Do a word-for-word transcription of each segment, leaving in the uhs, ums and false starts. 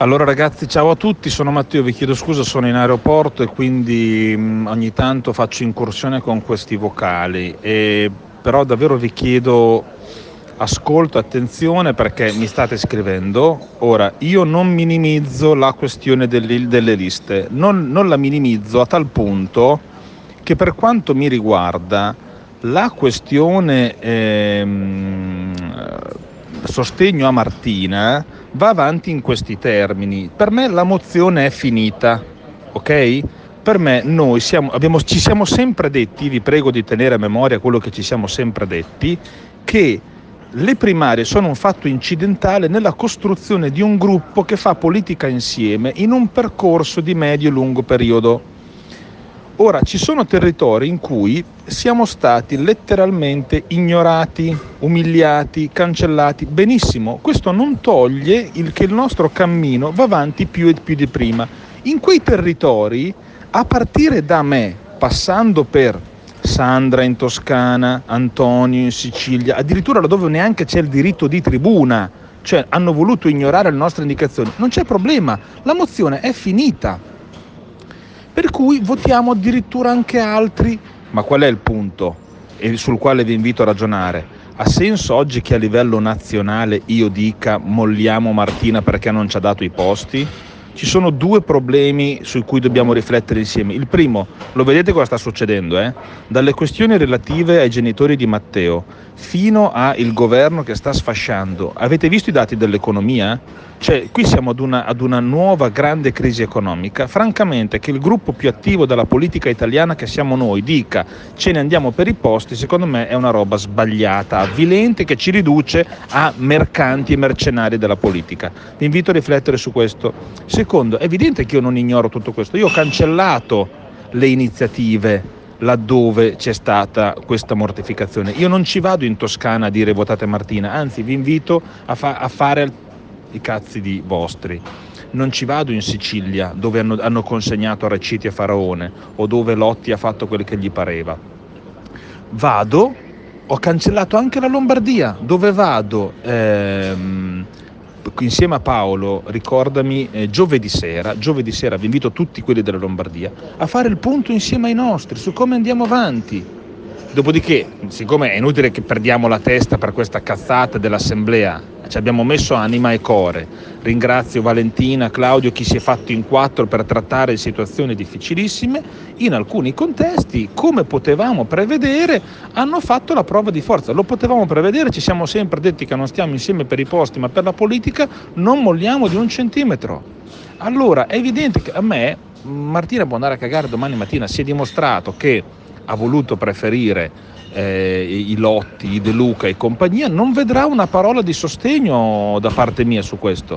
Allora ragazzi, ciao a tutti, sono Matteo, vi chiedo scusa, sono in aeroporto e quindi mh, ogni tanto faccio incursione con questi vocali, e, però davvero vi chiedo ascolto, attenzione perché mi state scrivendo. Ora, io non minimizzo la questione delle, delle liste, non, non la minimizzo a tal punto che per quanto mi riguarda la questione ehm, sostegno a Martina va avanti in questi termini. Per me la mozione è finita, ok? Per me noi siamo, abbiamo, ci siamo sempre detti, vi prego di tenere a memoria quello che ci siamo sempre detti, che le primarie sono un fatto incidentale nella costruzione di un gruppo che fa politica insieme in un percorso di medio-lungo periodo. Ora, ci sono territori in cui siamo stati letteralmente ignorati, umiliati, cancellati. Benissimo, questo non toglie il che il nostro cammino va avanti più e più di prima. In quei territori, a partire da me, passando per Sandra in Toscana, Antonio in Sicilia, addirittura laddove neanche c'è il diritto di tribuna, cioè hanno voluto ignorare le nostre indicazioni, non c'è problema, la mozione è finita. Per cui votiamo addirittura anche altri. Ma qual è il punto? E sul quale vi invito a ragionare. Ha senso oggi che a livello nazionale io dica molliamo Martina perché non ci ha dato i posti? Ci sono due problemi su cui dobbiamo riflettere insieme. Il primo, lo vedete cosa sta succedendo, eh? Dalle questioni relative ai genitori di Matteo fino al governo che sta sfasciando. Avete visto i dati dell'economia? Cioè, qui siamo ad una, ad una nuova grande crisi economica. Francamente, che il gruppo più attivo della politica italiana, che siamo noi, dica ce ne andiamo per i posti, secondo me è una roba sbagliata, avvilente, che ci riduce a mercanti e mercenari della politica. Vi invito a riflettere su questo. Secondo, è evidente che io non ignoro tutto questo. Io ho cancellato le iniziative laddove c'è stata questa mortificazione. Io non ci vado in Toscana a dire votate Martina, anzi vi invito a, fa- a fare i cazzi di vostri. Non ci vado in Sicilia dove hanno, hanno consegnato Araciti a Faraone o dove Lotti ha fatto quel che gli pareva. Vado, ho cancellato anche la Lombardia, dove vado ehm, insieme a Paolo, ricordami, eh, giovedì sera, giovedì sera vi invito tutti quelli della Lombardia a fare il punto insieme ai nostri su come andiamo avanti. Dopodiché, siccome è inutile che perdiamo la testa per questa cazzata dell'assemblea, ci abbiamo messo anima e core. Ringrazio Valentina, Claudio, chi si è fatto in quattro per trattare situazioni difficilissime. In alcuni contesti, come potevamo prevedere, hanno fatto la prova di forza. Lo potevamo prevedere, ci siamo sempre detti che non stiamo insieme per i posti, ma per la politica non molliamo di un centimetro. Allora, è evidente che a me, Martina può andare a cagare domani mattina, si è dimostrato che ha voluto preferire eh, i Lotti, i De Luca e compagnia, non vedrà una parola di sostegno da parte mia su questo,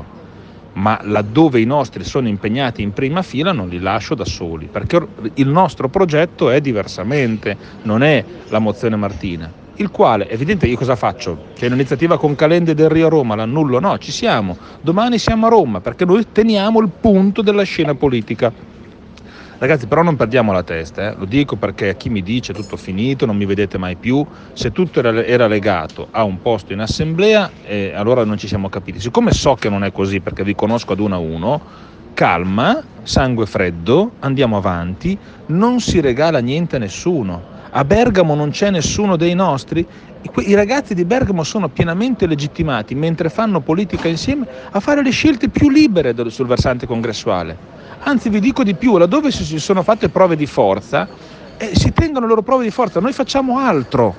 ma laddove i nostri sono impegnati in prima fila non li lascio da soli, perché il nostro progetto è diversamente, non è la mozione Martina, il quale, è evidente, io cosa faccio? C'è un'iniziativa con Calende del Rio a Roma, l'annullo? No, ci siamo, domani siamo a Roma, perché noi teniamo il punto della scena politica. Ragazzi, però non perdiamo la testa, eh? Lo dico perché a chi mi dice tutto finito, non mi vedete mai più, se tutto era, era legato a un posto in assemblea, eh, allora non ci siamo capiti. Siccome so che non è così, perché vi conosco ad uno a uno, calma, sangue freddo, andiamo avanti, non si regala niente a nessuno. A Bergamo non c'è nessuno dei nostri? I ragazzi di Bergamo sono pienamente legittimati, mentre fanno politica insieme, a fare le scelte più libere sul versante congressuale. Anzi, vi dico di più, laddove si sono fatte prove di forza, eh, si tengono le loro prove di forza, noi facciamo altro.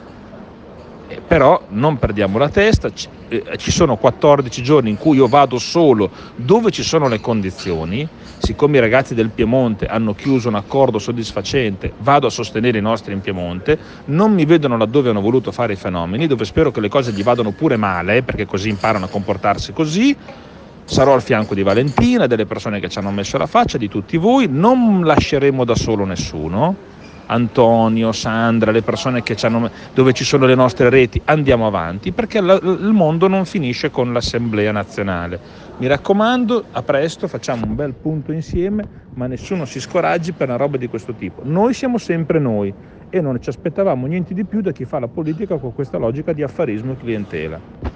Eh, però non perdiamo la testa, ci, eh, ci sono quattordici giorni in cui io vado solo dove ci sono le condizioni. Siccome i ragazzi del Piemonte hanno chiuso un accordo soddisfacente, vado a sostenere i nostri in Piemonte, non mi vedono laddove hanno voluto fare i fenomeni, dove spero che le cose gli vadano pure male, perché così imparano a comportarsi così. Sarò al fianco di Valentina, delle persone che ci hanno messo la faccia, di tutti voi, non lasceremo da solo nessuno. Antonio, Sandra, le persone che ci hanno, dove ci sono le nostre reti, andiamo avanti, perché la, il mondo non finisce con l'Assemblea nazionale. Mi raccomando, a presto, facciamo un bel punto insieme, ma nessuno si scoraggi per una roba di questo tipo. Noi siamo sempre noi e non ci aspettavamo niente di più da chi fa la politica con questa logica di affarismo e clientela.